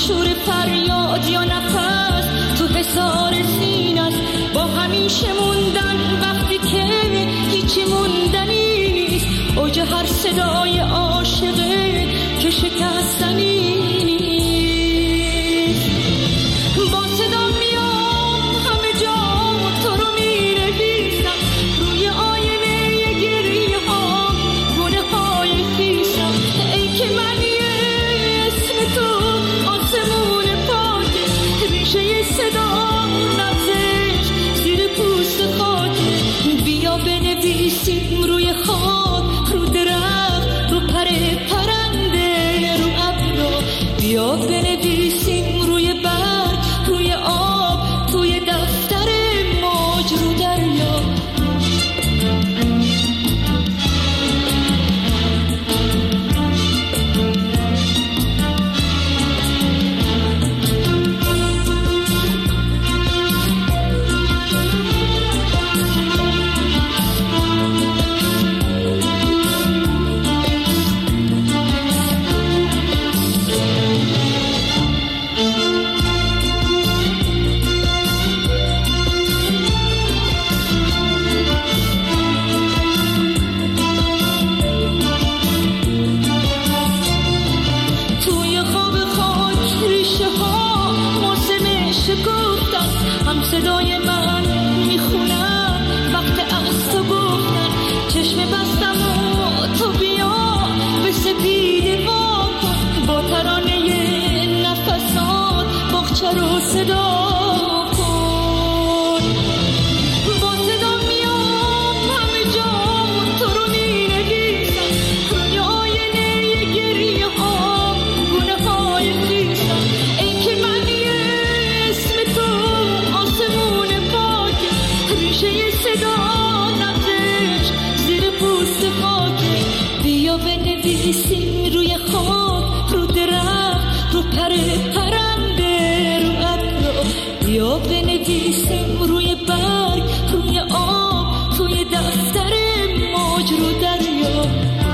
شور فریاد یا نفس تو حصار سینه است، با همیشه موندن وقتی که هیچی موندنی نیست، اوج هر صدای عاشقه که شکستنی نیست. با صدا میام همه جا تو رو می‌نویسم، روی آینه گریه ها گونه های خیسم. ای که من اسم تو آسمون پاکه، ریشه صدا نبزش زیر پوست خاکه. بیا بنویسیم روی خاک، رو درخت، رو پرنده، رو ابر. بیا بنویسیم روی برگ، روی آب، توی دفتر موج، رو دریا. صدای من میخونم وقت از تو گفتن، چشم بستم و تو بیا به سپیده وا کن، با ترانه نفسات باغچه رو صدا کن. با صدا میام همه جا تو رو مینویسم، روی آینه گریه ها گونه های خیسم. ای که من اسم تو آسمون پاکه، ریشه صدا نبزش زیر پوست خاکه. بیا بنویسیم روی خاک، رو درخت، رو پرنده، رو ابر. بیا بنویسیم روی برگ، روی آب، توی دفتر موج، رو دریا.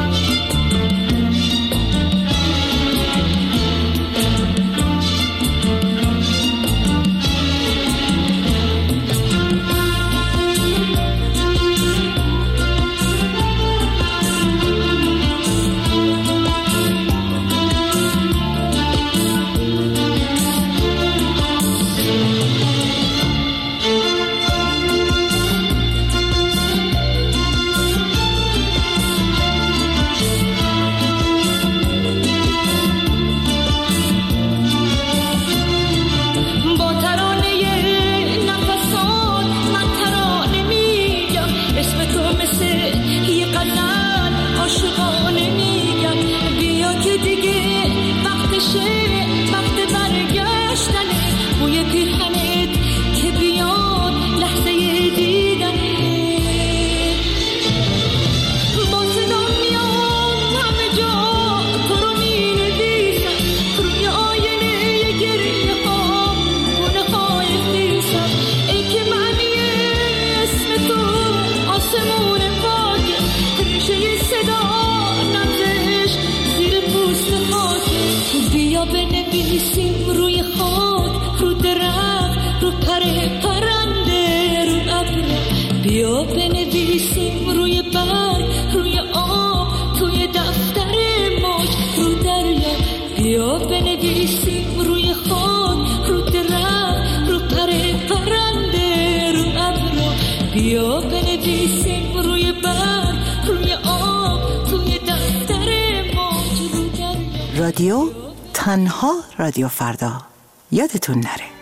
بیا بنویسیم روی برگ، روی آب، توی دفتر موج، رو دریا. بیا بنویسیم روی خاک، رو درخت، رو پرنده، رو ابر. بیا بنویسیم روی برگ، روی آب، توی دفتر موج، رو دریا. رادیو تنها رادیو فردا، یادتون نره.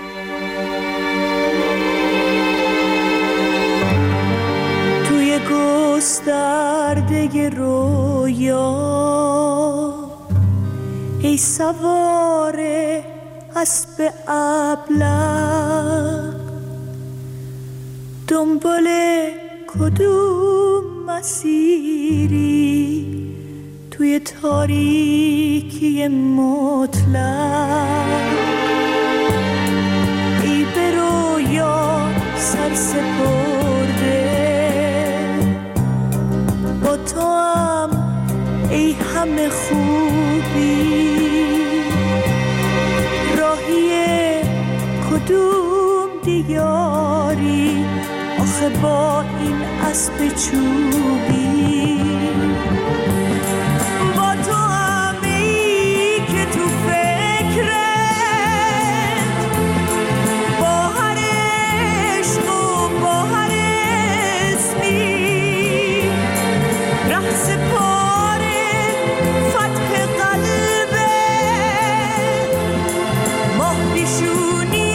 گسترده رویا ای سوار اسب ابله، دنبال کدوم مسیری توی تاریکی مطلق؟ ای به رویا سر سپرده، با تو هم ای همه خوبی، کدوم دیاری آخه با این اسب چوبی، با تو همی که تو فکرت با هر عشق و با هر اسمی ره سپاره فتح قلبه ماه پیشونی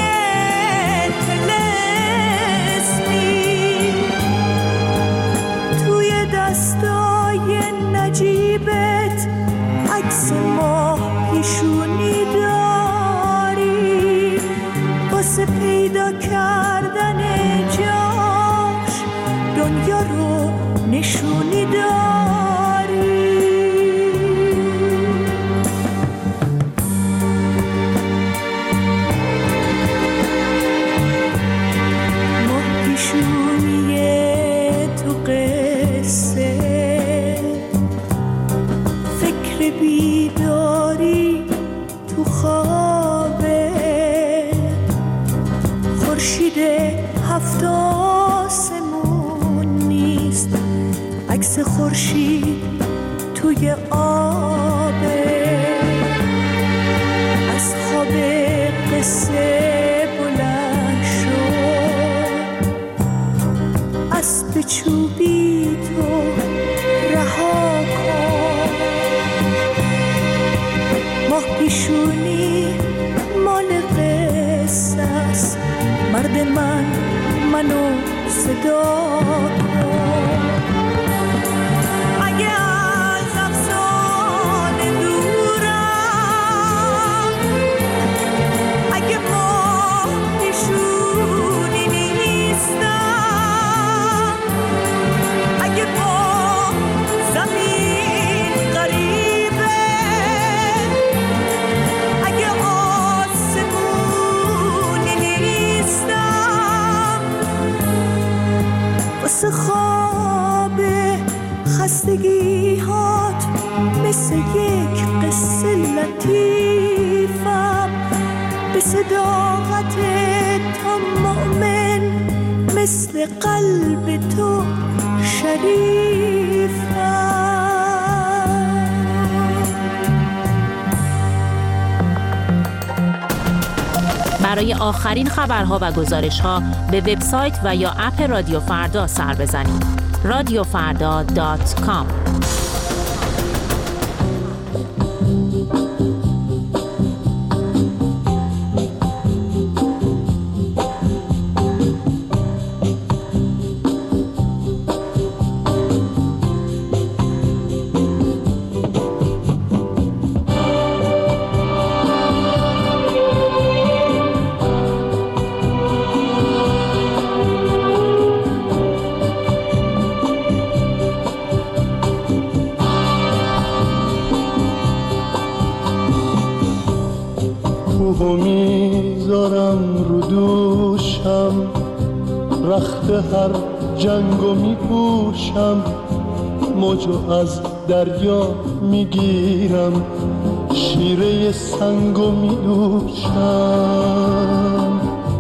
دستای نجیبت عکس ماه پیشونی داری، واسه پیدا کردن جاش دنیا رو نشونی داری. ماه پیشونی تو قصه فکر بیداری تو خوابه، خورشید هفت آسمون نیست عکس خورشید توی آبه، از خواب قصه بلند شد اسب چوبی تو رها کن، ماه پیشونی مال قصه است، مرد منو صدا کن. اگه از افسانه دورم، اگه ماه پیشونی نیستم، اگه با زمین غریبه، اگه آسمونی نیستم، واسه خواب خستگی هات مثل یک قصه لطیفم، به صداقت تو مؤمن مثل قلب تو شریفم. برای آخرین خبرها و گزارش‌ها به وبسایت و یا اپ رادیو فردا سر بزنید. radiofarda.com. میذارم رو دوشم، رخت هر جنگو میپوشم، موجو از دریا میگیرم، شیره سنگو میدوشم،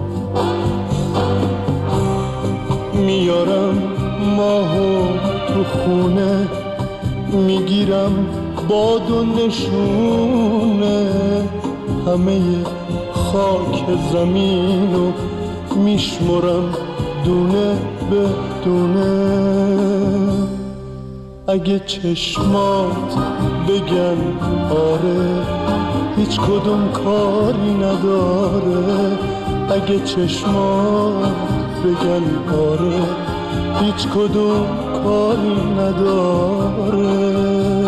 میارم ماهو تو خونه، میگیرم باد و نشونه، همه خاک زمینو میشمرم دونه به دونه. اگه چشمات بگن آره هیچ کدوم کاری نداره، اگه چشمات بگن آره هیچ کدوم کاری نداره.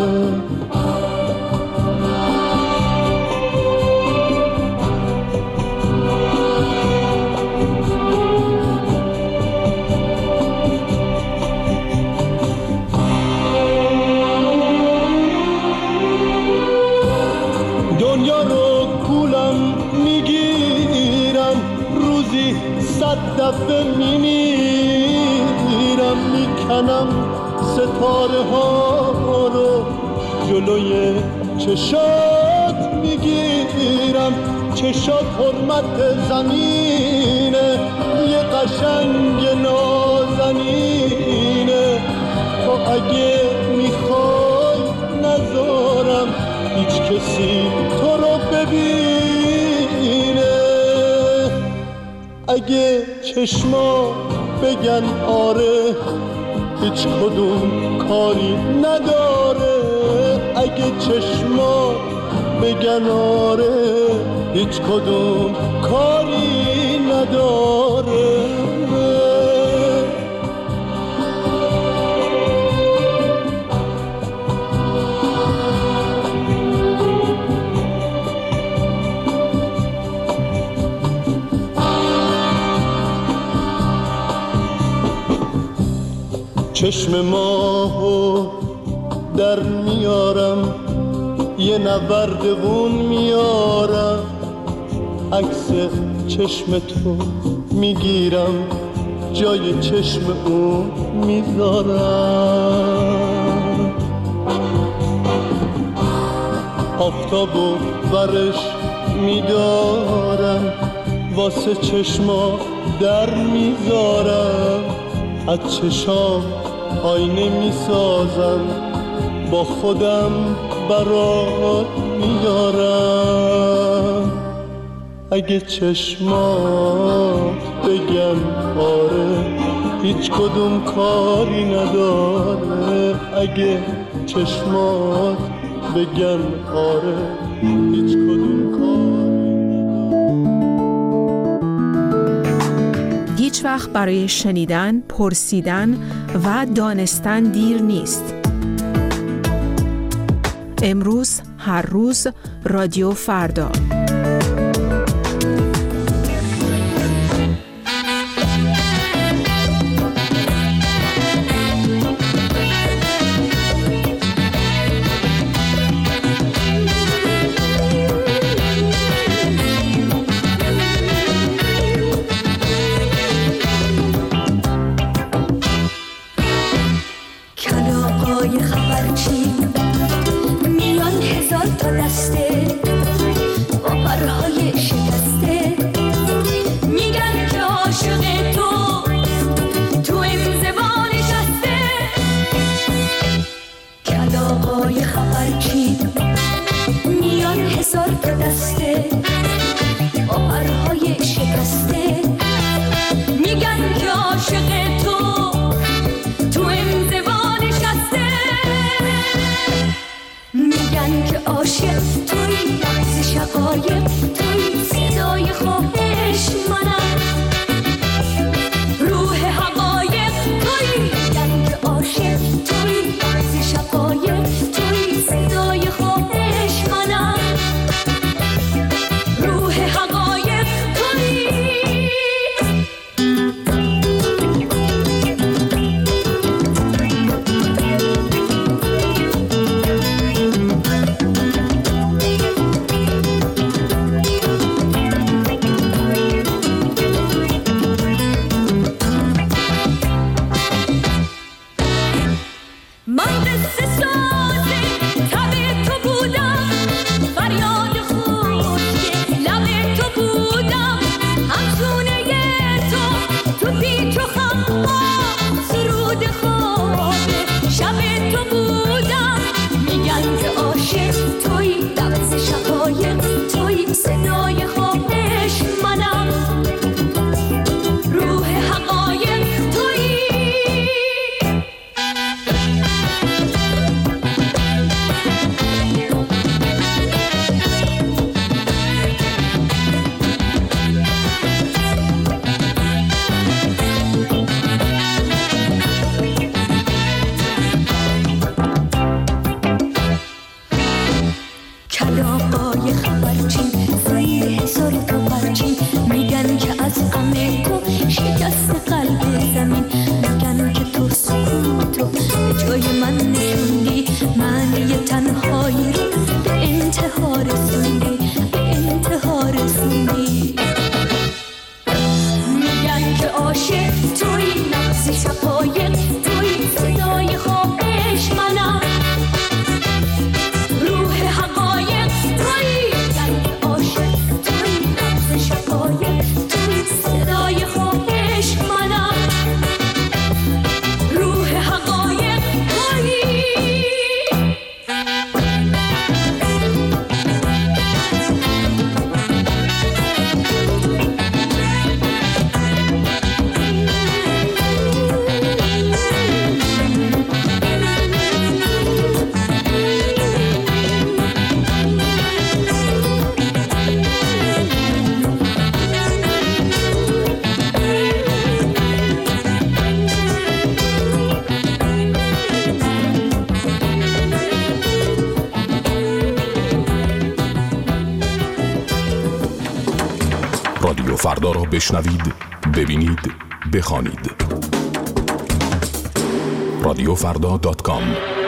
دنیا رو کولم میگیرم، روزی 100 دفعه میمیرم، میکنم ستاره ها رو جلوی چشات میگیرم، چشات حرمت زمینه، یه قشنگ نازنینه. تو اگه میخوای نذارم هیچ کسی تو رو ببینه. اگه چشما بگن آره هیچ کدوم کاری نداره، اگه چشما بگن آره هیچ کدوم کاری نداره. چشم ماهو در میارم، یه نوردون میارم، عکس چشم تو میگیرم، جای چشم اون میذارم. آفتابو برش میدارم، واسه چشما در میذارم، از چشام آینه میسازم، با خودم برات میارم. اگه چشمات بگن آره هیچ کدوم کاری نداره، اگه چشمات بگن آره هیچ کدوم کاری نداره. هیچ وقت برای شنیدن، پرسیدن و دانستن دیر نیست. امروز، هر روز، رادیو فردا. رادیو فردا را بشنوید، ببینید، بخوانید. radiofrda.com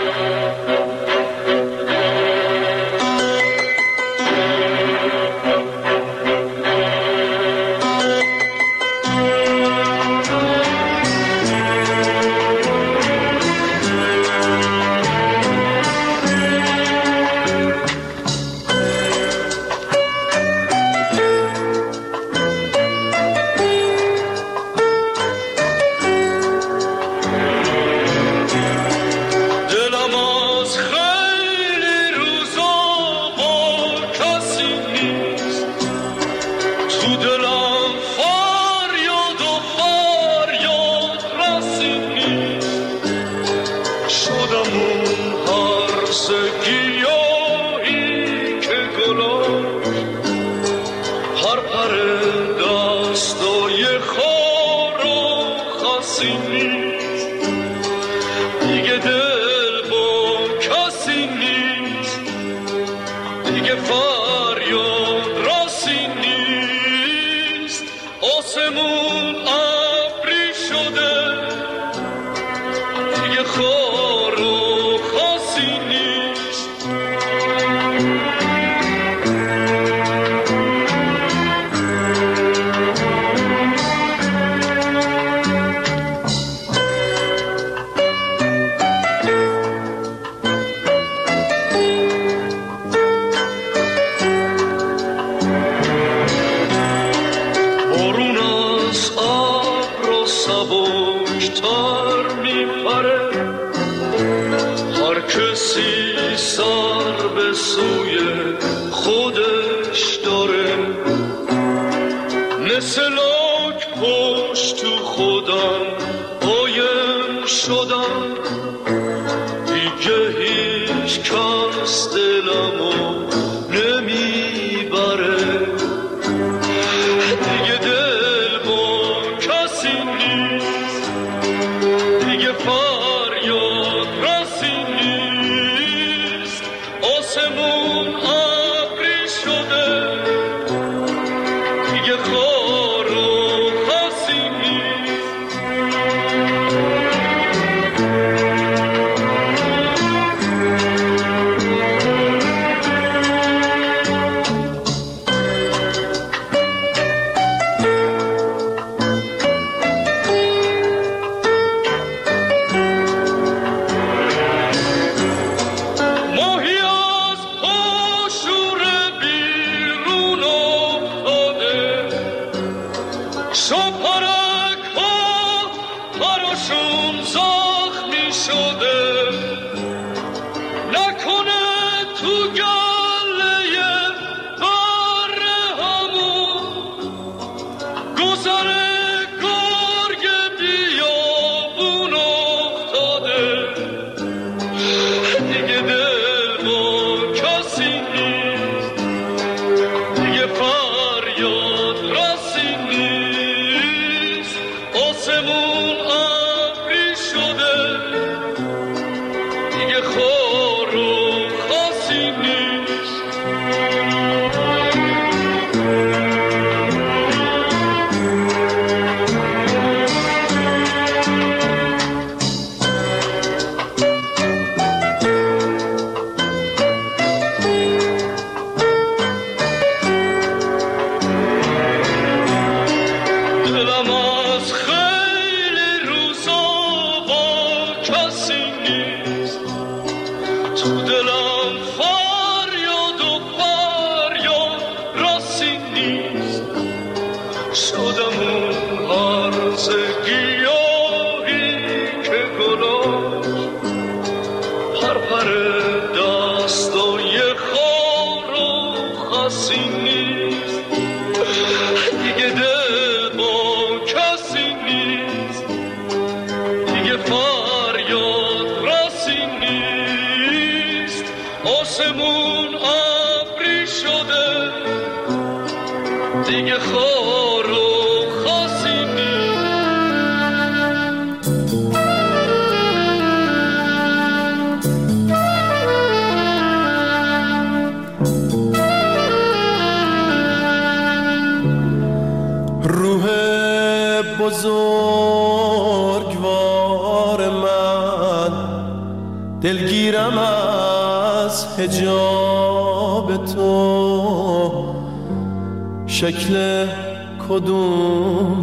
بزرگوار من، دلگیرم از حجاب تو. شکل کدوم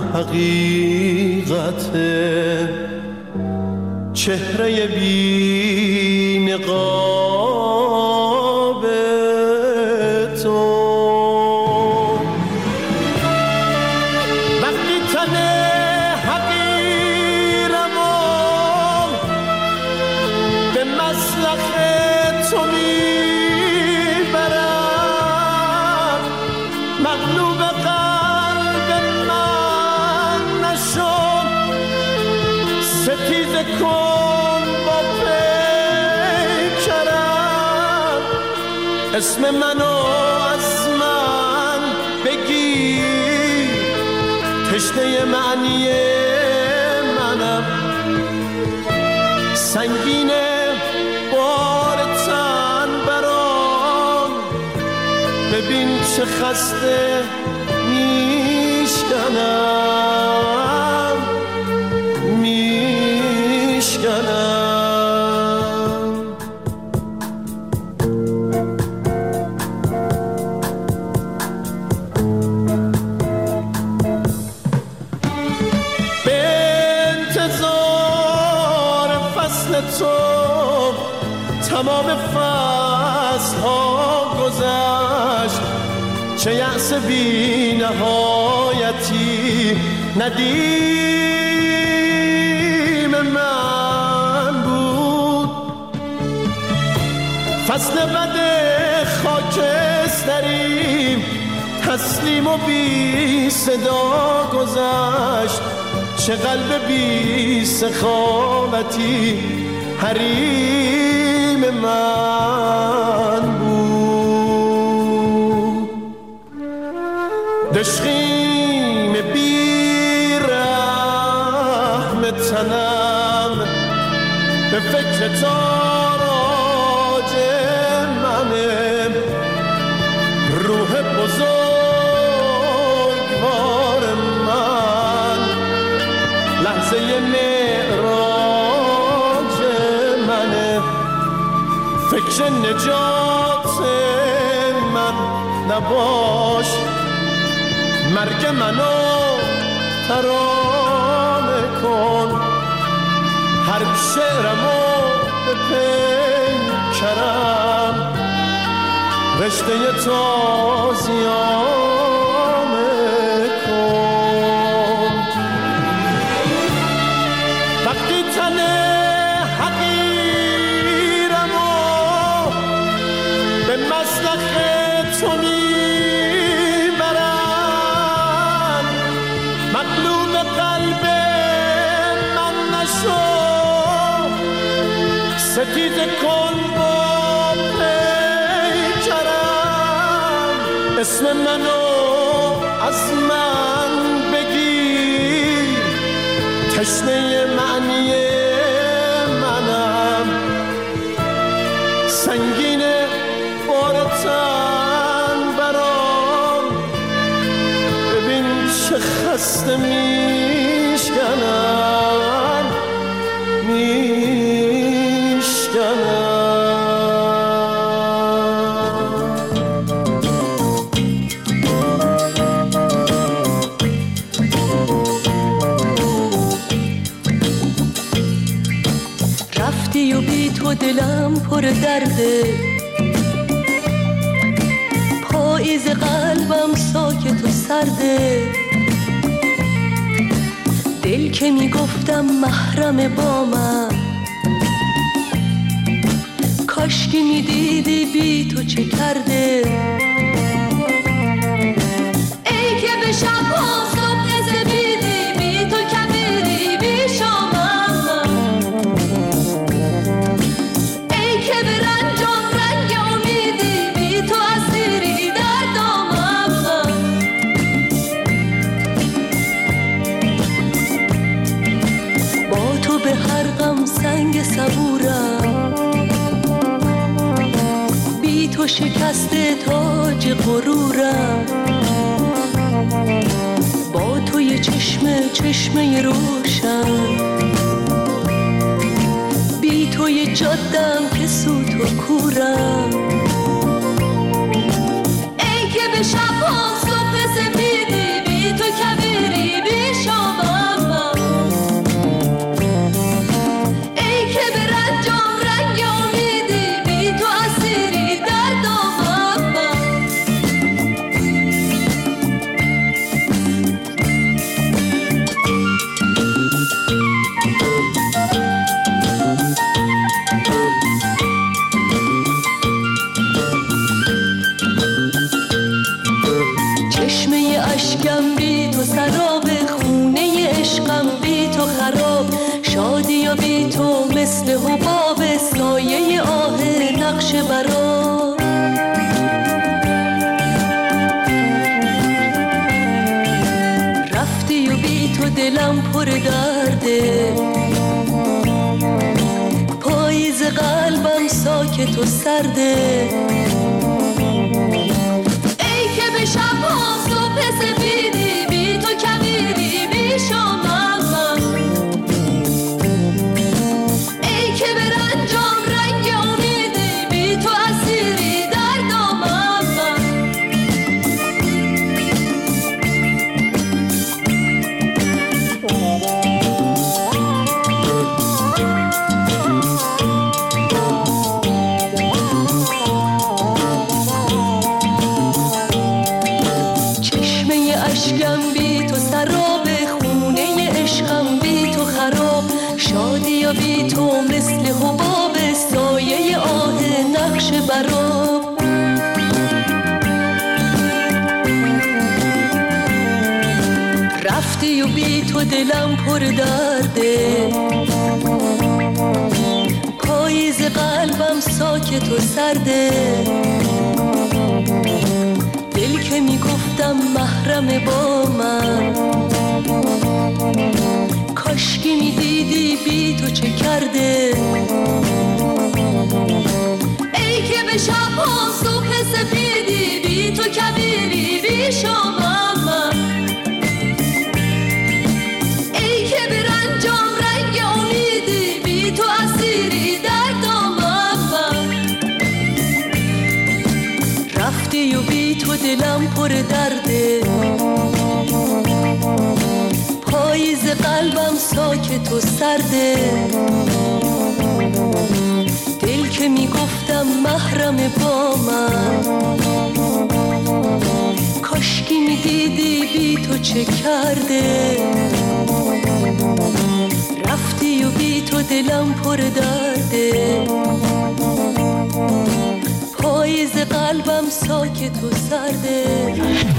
حقیقته، چهره بی نقاب تو. وقتی تن حقیرم به مسلخ تو میبرم، مغلوب قلب من نشو، ستیزه کن با پیکرم. اسم منو از من بگیر، تشنه معنی منم. سنگینه بار تن برام، ببین چه خسته میشکنم، میشکنم. به انتظار فصل تو تمام فصل ها گذشت، چه یأس بی نهایتی ندیم من بود. فصل بد خاکستری تسلیم و بی صدا گذشت، چه قلب بی سخاوتی حریم من بود. دشخیم بی رحم تنم، به فکر تاراج منه. روح بزرگوار من، لحظه معراج منه. فکر نجات من نباش، مرگ منو ترانه کن. هر شعرمو به پیکرم، رشته تازیانه کن. وقتی تن حقیرمو به مسلخ تو میبرم، مغلوب قلب من نشو، ستیزه کن با پیکرم. اسم منو از من بگیر، تشنه معنی منم. سنگینه بار تن برام، ببین چه خسته میشکنم، میشکنم. رفتی و بی تو دلم پر درده، پاییز قلبم ساکت و سرده. دل که میگفتم محرم با من، کاشکی میدیدی بی تو چه کرده. ای که به شبها صبح زمیدی، بی تو کبیری بی شامم. ای که به رنجام رنگ امیدی، بی تو اسیری در دامم. با تو به هر غم سنگ صبورم، بی تو شکسته تاج غرورم. با تو یه چشمه روشن، بی توی جادم که سوت و کورم، ای که به شب‌ها صبح سپیدی، بی تو کبیری بی شامم من، ای که به رنجام رنگ امیدی، بی تو اسیری در دامم من. اشکم بی تو سراب، خونه عشقم بی تو خراب، شادی و بی تو مثل حباب، سایه آه نقش براب. رفتی و بی تو دلم پر درده، پاییز قلبم ساکت و سرده، ای که به شب‌ها صبح سپیدی، بی تو کبیری بی شامم من، ای که به رنجام رنگ امیدی، بی تو اسیری در دامم من. اشکم بی تو سراب، خونه عشقم بی تو خراب، شادی و بی تو مثل حباب، سایه آه نقش براب. رفتی و بی تو دلم پر درده، پاییز قلبم ساکت و سرده، دل که میگفتم محرم با من، کاشکی میدیدی بی تو چه کرده، ای که به شب‌ها صبح سپیدی، بی تو کبیری بی شامم من، ای که به رنجام رنگ امیدی، بی تو اسیری در دامم من. رفتی و بی تو دلم پر درده، پاییز قلبم ساکت و سرده، دل که میگفتم محرم با من، کاشکی میدیدی بی تو چه کرده، رفتی و بی تو دلم پر درده، پاییز قلبم ساکت و سرده.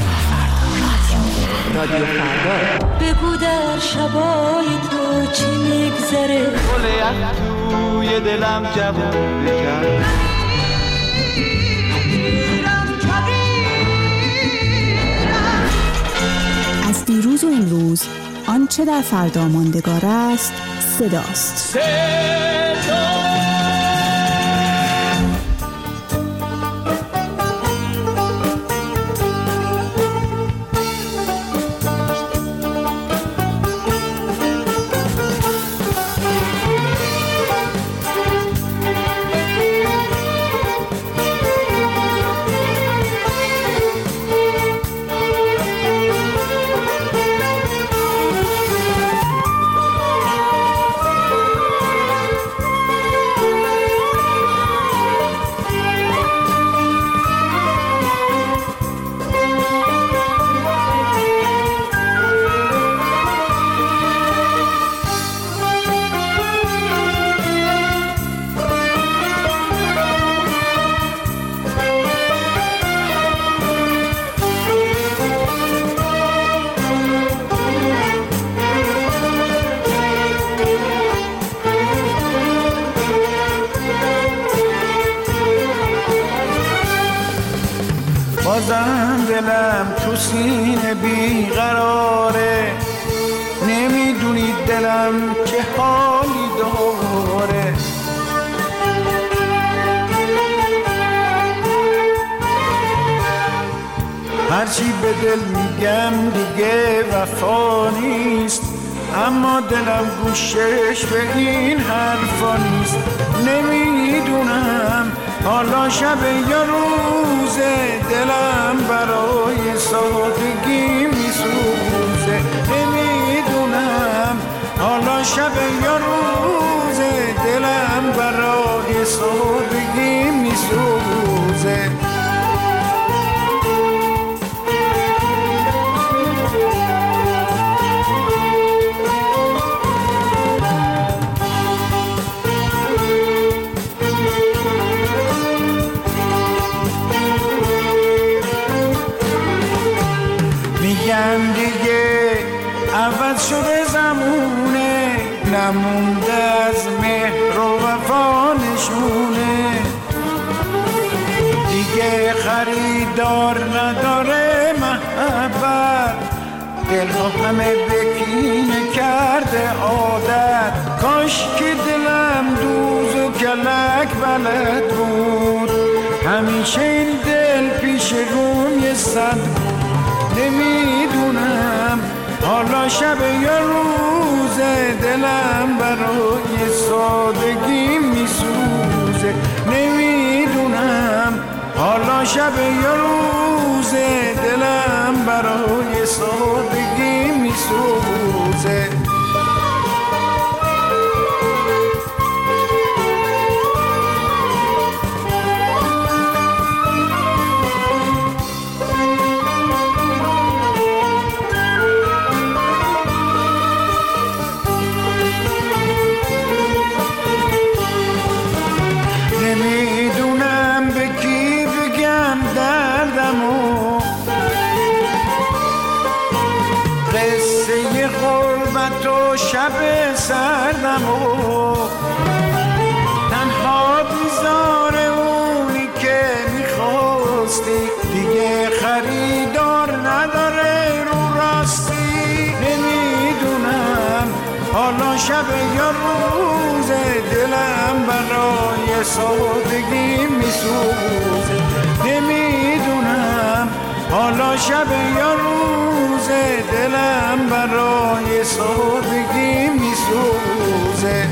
رادیو فردا. بگو در شبای تو چی میگذره، گل یخ توی دلم جوون بکرد، از دیروز و امروز آنچه در فردا ماندگار است صداست. بازم دلم تو سینه بیقراره، نمیدونی دلم چه حالی داره، هرچی به دل میگم دیگه وفا نیست، اما دلم گوشش به این حرفا نیست. نمیدونم حالا شب یا روزه، دلم برای سادگی میسوزه. نمیدونم حالا شب یا روزه، دلم برای سادگی میسوزه. میگن دیگه عوض شده زمونه، نمونده از مهر و وفا نشونه. دیگه خریدار نداره محبت، دلها همه بکینه کرده عادت. کاش که دلم دوز و کلک بلد بود، همیشه این دل پیش روی صد. نمیدونم حالا شب یا روزه، دلم برای سادگی میسوزه. نمیدونم حالا شب یا روزه، دلم برای سادگی میسوزه. نمیدونم به کی بگم دردمو، قصه غربت و شب سردمو. تنها بیزار اونی که میخواستی، دیگه خریدار نداره رو راستی. نمیدونم حالا شب یا روزه، دلم برای سادگی میسوزه. نمیدونم حالا شب یا روزه، دلم برای سادگی میسوزه.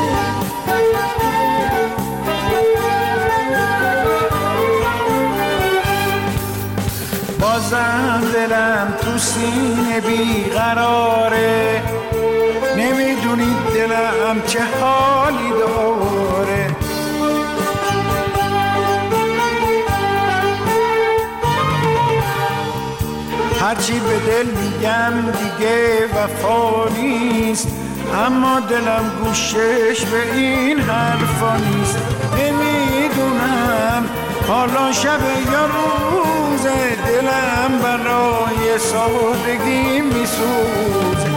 بازم دلم تو سینه بیقراره، نمیدونی دلم چه حالی داره. هرچی به دل میگم دیگه وفا نیست، اما دلم گوشش به این حرفا نیست. نمیدونم حالا شب یا روزه، دلم برای سادگی میسوزه.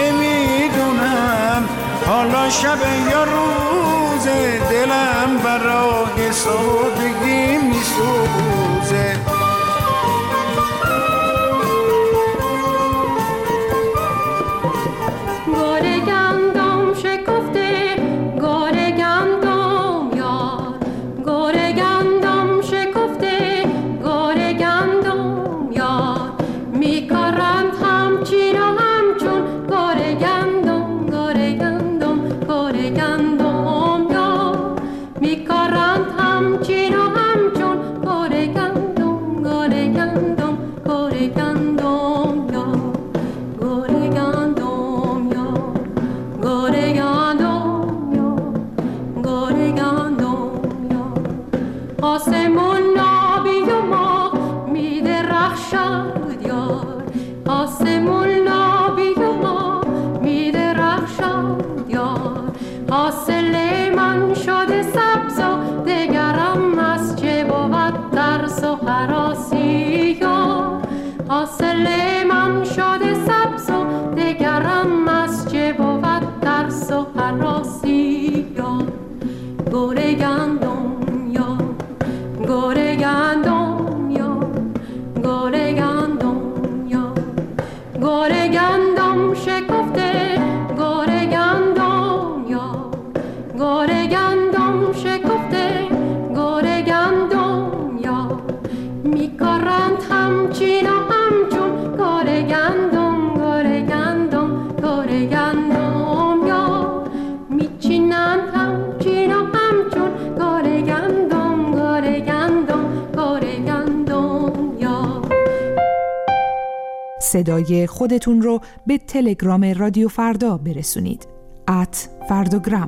نمیدونم حالا شب یا روزه، دلم برای سادگی میسوزه. میکارند همچین صدای خودتون رو به تلگرام رادیو فردا برسونید. @فرداگرام.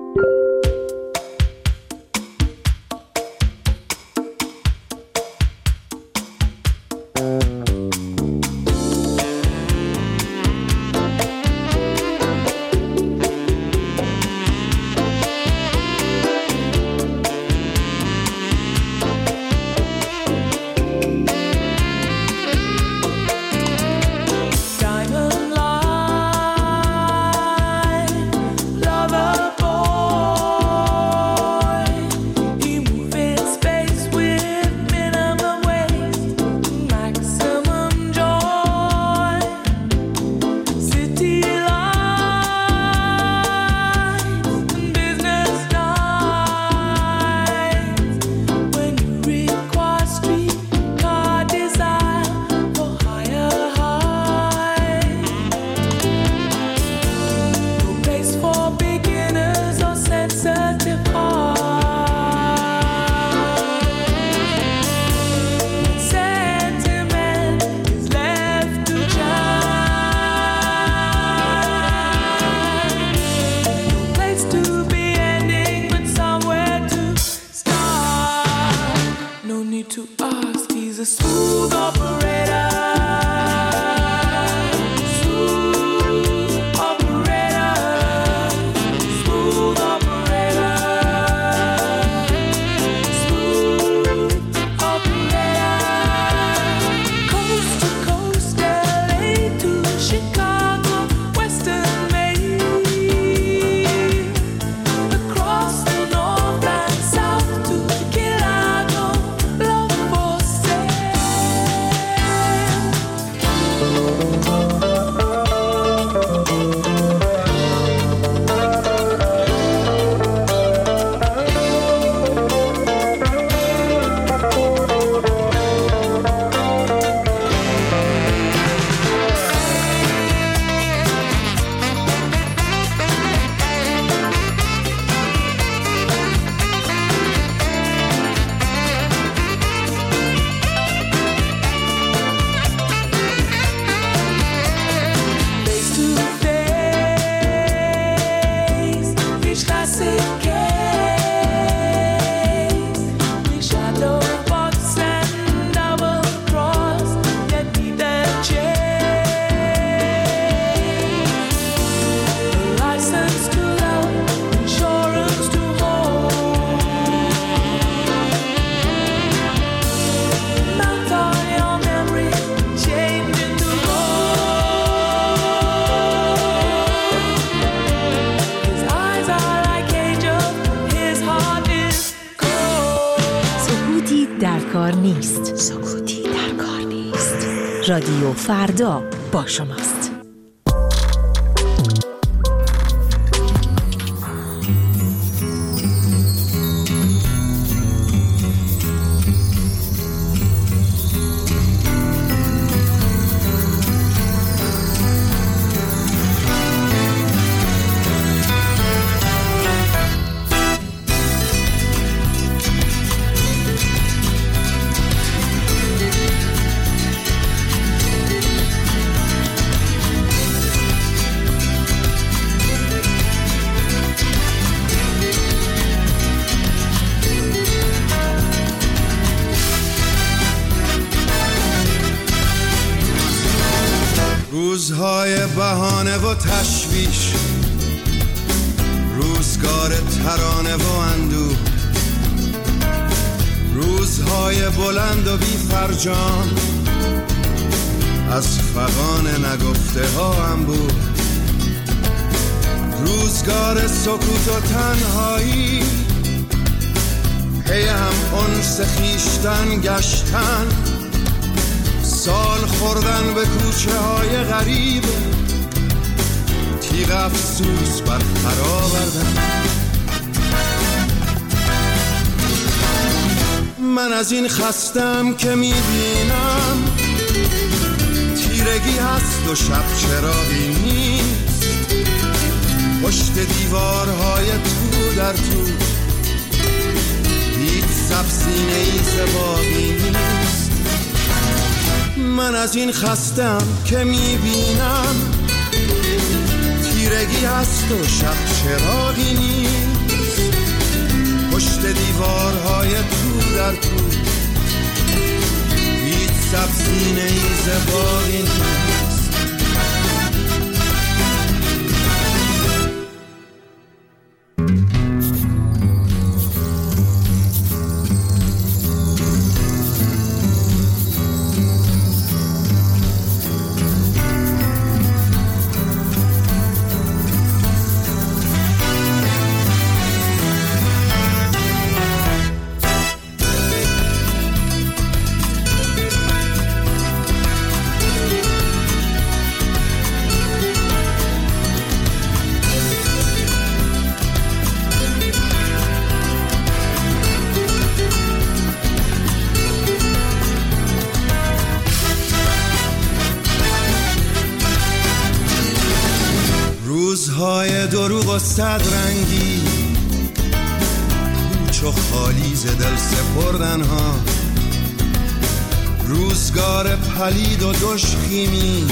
سکوتی در کار نیست. رادیو فردا با شماست. روزهای بهانه و تشویش، روزگار ترانه و اندوه، روزهای بلند و بی فرجام، از فغان نگفته ها انبوه، روزگار سکوت و تنهایی، پی هم انس خویشتن گشتن، سال خوردن به کوچه های غریب، تیغ افسوس بر پر آوردن. من از این خستم که میبینم تیرگی هست و شب چراغی نیست، پشت دیوارهای تو در تو هیچ سبزینه‌ای زبابی نیست. من از این خستم که میبینم تیرگی هست و شب چراغی نیست، پشت دیوارهای تو در تو هیچ سبزی نیز باقی نیست. روزهای دروغ و صد رنگی، کوچ و خالی ز دل سپردن ها، روزگار پلید و دشخیمی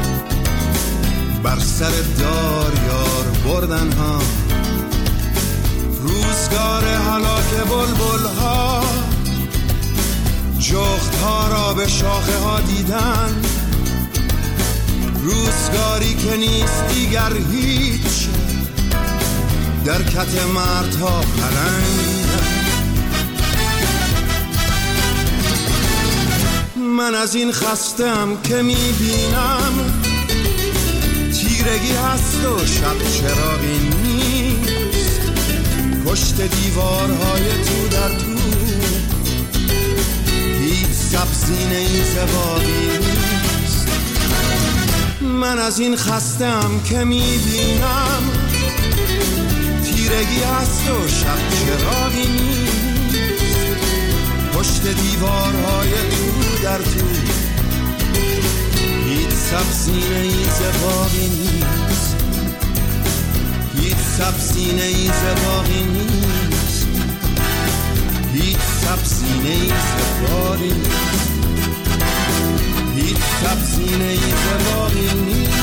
بر سر دار یار بردن ها، روزگار هلاک بلبل ها، جغد ها را به شاخه ها دیدن، روزگاری که نیست دیگر هیچ در کت مردها پلنگ. من از این خستم که میبینم تیرگی هست و شب چراغی نیست، پشت دیوارهای تو در تو هیچ سبزی نیز باقی نیست. من از این خستم که میبینم تیرگی هست و شب چراغی نیست، پشت دیوارهای تو در تو هیچ سبزی نیز باقی نیست، هیچ سبزی نیز باقی نیست، هیچ سبزی نیز باقی نیست، هیچ سبزی نیز باقی نیست.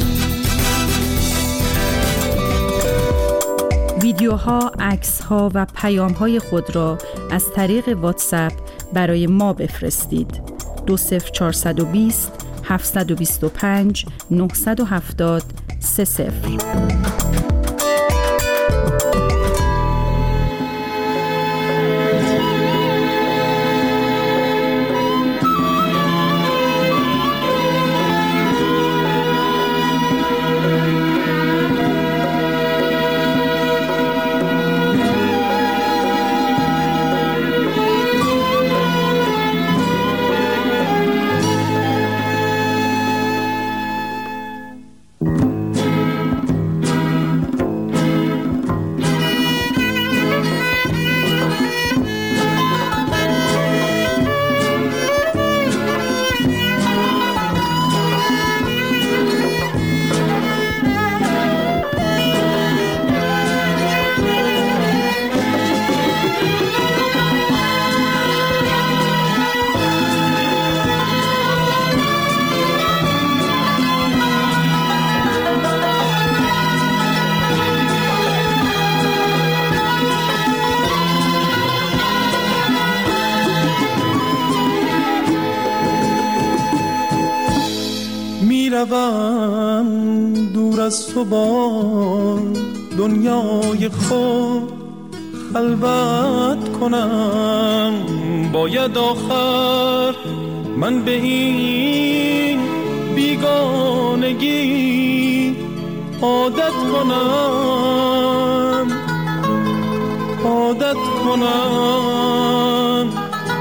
ویدیوها، عکس‌ها و پیام‌های خود را از طریق واتساپ برای ما بفرستید. 20420 725 970 30. میروم دور از تو با دنیای خود خلوت کنم، باید آخر من به این بیگانگی عادت کنم، عادت کنم،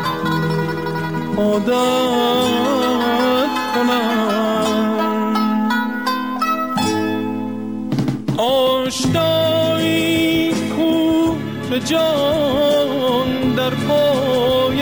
عادت کنم. آشنایی کو به جان در پای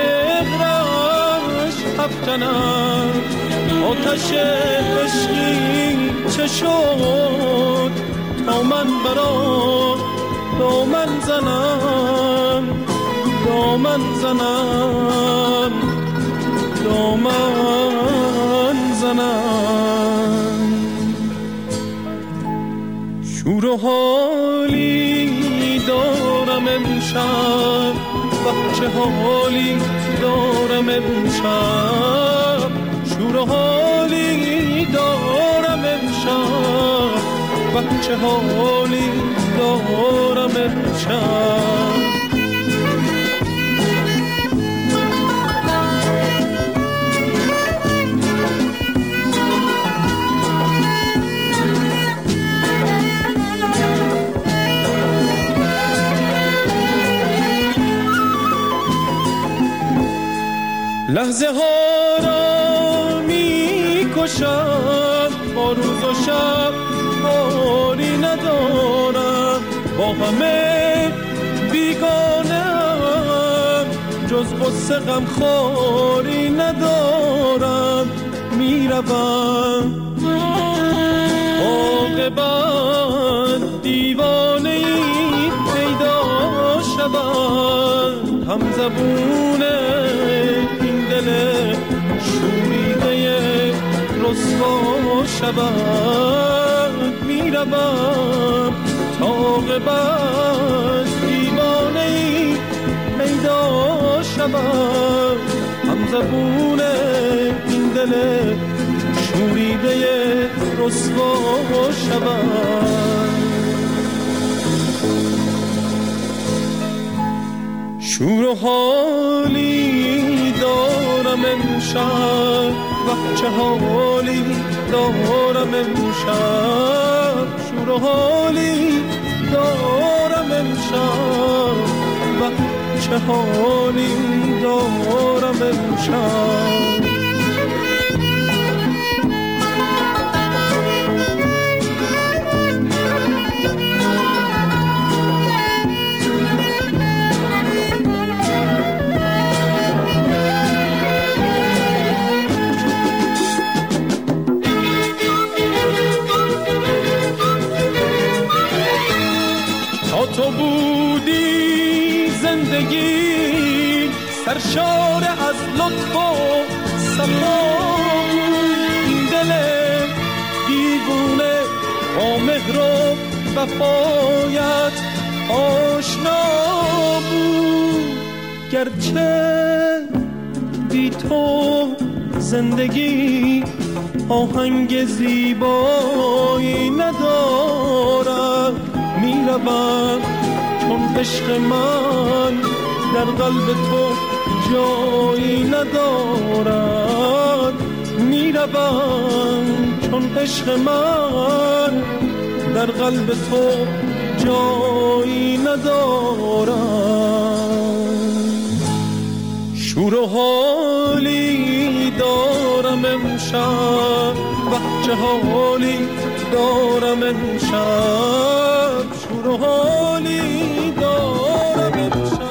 مهرش افکنم، آتش عشقی چه شد تا من برا دامن زنم، دامن زنم، دامن و حالی دارم امشب، چه حالی دارم امشب، شور و حالی دارم امشب، چه حالی دارم امشب. لحظه ها را می کشم، با روز و شب حالی ندارم، با همه بیگانم، جز غصه غم خواری ندارم. میروم عاقبت دیوانه ای پیدا شود، هم زبونه شوریده رسوا شود. میروم تا عاقبت دیوانه‌ای پیدا شود، هم زبون این دل شوریده رسوا شود. شور و حالی دارم امشب، چه حالی دارم امشب، شور و حالی دارم امشب، چه حالی دارم امشب. تو بودی زندگی سرشار از لطف و صفا، این دل دیوونه با مهر و وفایت آشنا بود. گرچه بی تو زندگی آهنگ زیبایی ندارد، میروم چون عشق من در قلب تو جایی ندارد. میروم چون عشق من در قلب تو جایی ندارد. شور و حالی دارم امشب، چه حالی دارم امشب، شور و حالی دارم امشب.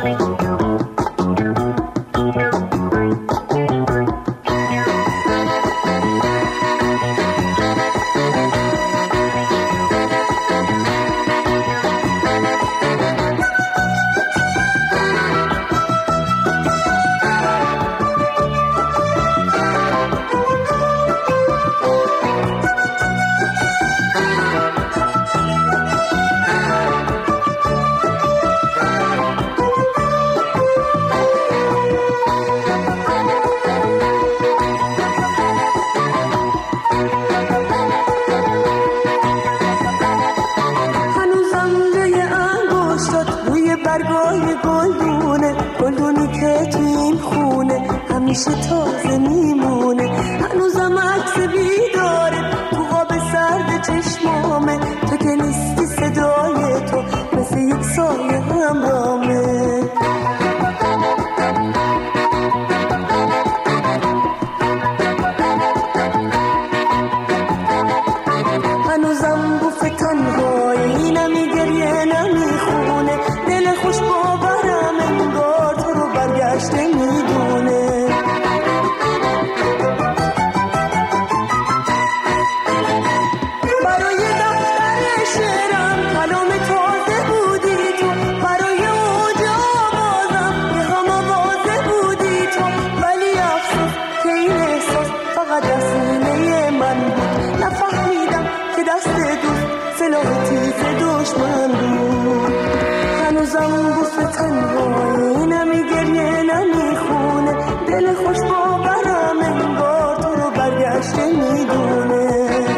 تازه میمونه، هنوزم عکس بیداره تو قاب سرد چشمامه، تو که نیستی صدای تو مثل یک سایه همرامه. هنوزم بوف تنهایی نمیگریه نمیخونه، دل خوش باورم انگار تو رو برگشته میدونه. سلاح تیز دشمن بود. هنوزم بوس تنهایی، نمی گریه نمی خونه، دل خوش باورم انگار تو رو برگشته میدونه.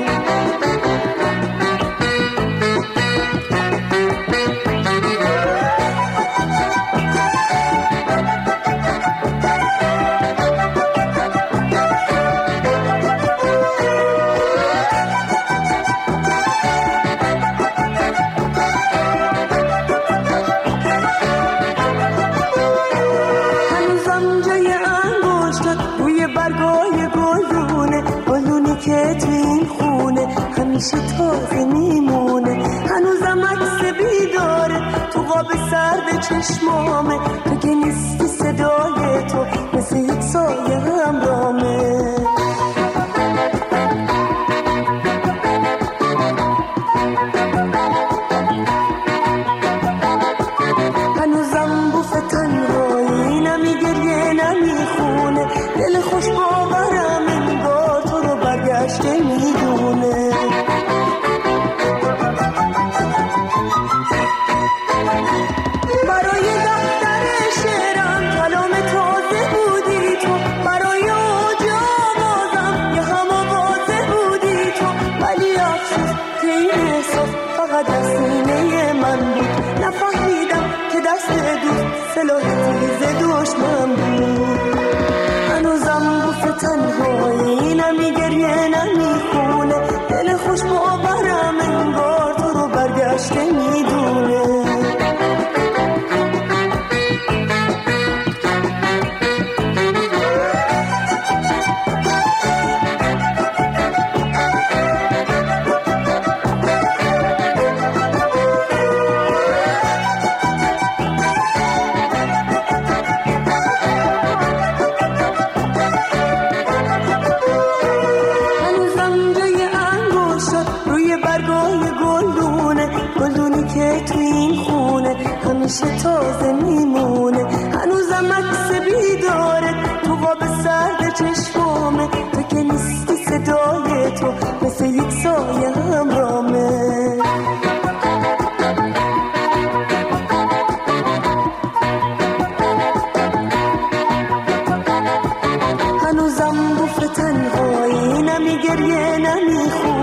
همیشه تازه میمونه، هنوزم عکس بیداره تو قاب سرد چشمامه. تو که نیستی صدای تو مثل یک سایه همرامه. هنوزم بوف تنهایی، نمی گریه نمی خونه، دل خوش باورم انگار تو رو برگشته میدونه. برای دفتر شعرم کلام تازه بودی تو، برای اوج آوازم یه هم آوازه بودی تو. ولی افسوس که این احساس فقط از سینه من بود، نفهمیدم که دست دوست سلاح تیز دشمن بود. هنوزم بوس تنهایی، نمی گریه نمی خونه، دل خوش باورم انگار تو رو برگشته میدونه. همیشه تازه میمونه، هنوزم عکس بیداره تو قاب سرد چشمامه. تو که نیستی صدای تو مثل یک سایه همرامه. هنوزم بوف تنهایی، نمی گریه نمی خونه،